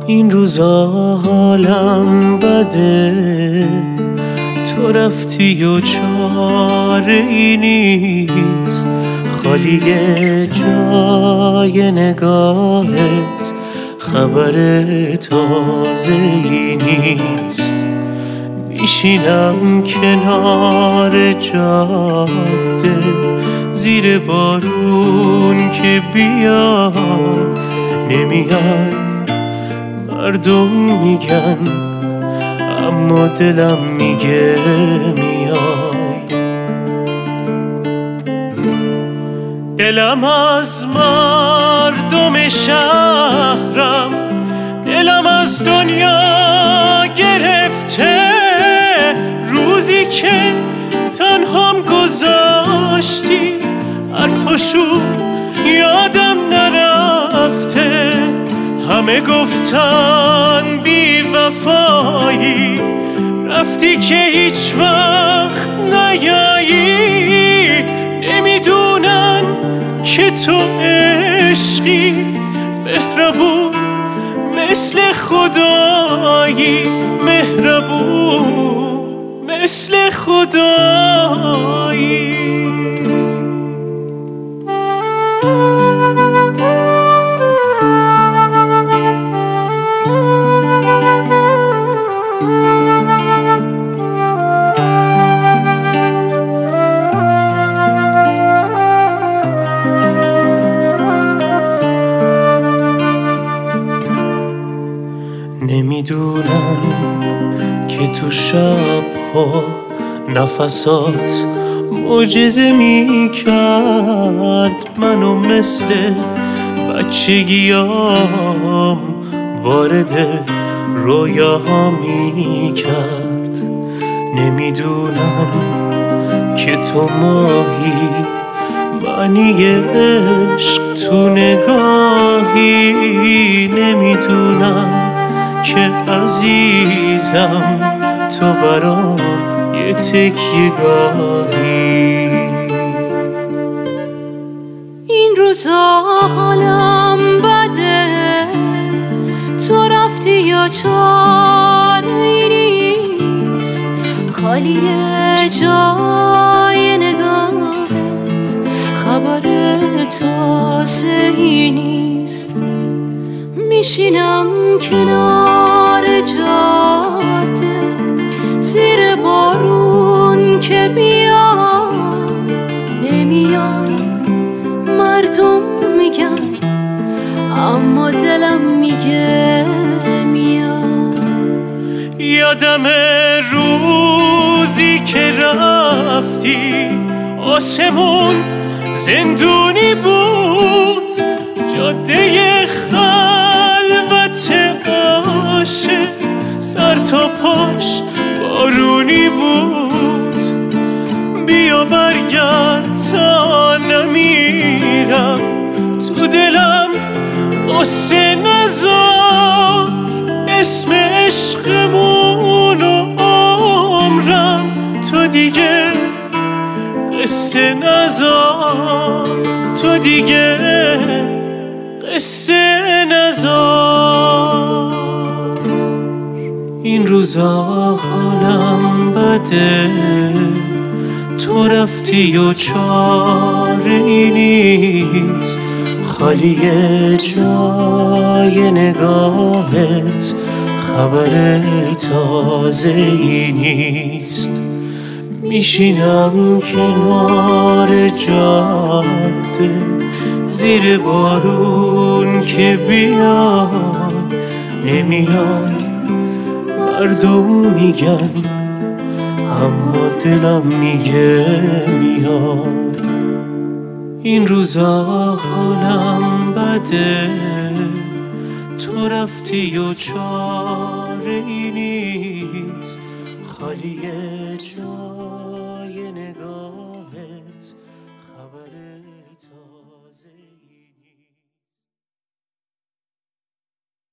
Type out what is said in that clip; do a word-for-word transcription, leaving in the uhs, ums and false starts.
این روزا حالم بده، تو رفتی و چاره ای نیست، خالی جای نگاهت خبر تازه ای نیست. میشینم کنار جاده زیر بارون که بیای، نمیای مردم میگن اما دلم میگه میای. دلم از مردم شهرم، دلم از دنیا گرفته، روزی که تنهام گذاشتی حرفاشو یادم نرفته. همه گفتن بی وفایی، رفتی که هیچ وقت نیایی. نمیدونن که تو عشقی مهربون مثل خدایی، مهربون مثل خدایی. نمیدونن که تو شب‌ها نفسات معجزه میکرد، منو مثل بچگیام وارد رویاها میکرد. نمیدونن که تو ماهی، معنی عشق تو نگاهی. نمیدونن که عزیزم تو برام یه تکیه گاهی. این روزا حالم بده، تو رفتی یا چاره نیست، خالی جای نگاهت خبر تازه ای نیست. میشینم کنار جاده زیر بارون که بیای، نمیای مردم میگن اما دلم میگه میای. یادم روزی که رفتی آسمون زندونی بود، جاده خلوت عاشق سر تا پاش بارونی بود. بیا برگرد تا نمیرم، تو دلم قصه نذار، اسم عشقمون و عمرم تو دیگه قصه نذار، تو دیگه قصه نذار. این روزا حالم بده، تو رفتی و چاره ای نیست، خالی جای نگاهت خبر تازه ای نیست. میشینم کنار جاده زیر بارون که بیای، نمیای مردم میگن اما دلم میگه میای. این روزا حالم بده، تو رفتی و چاره ای نیست، خالی جای نگاهت خبر تازه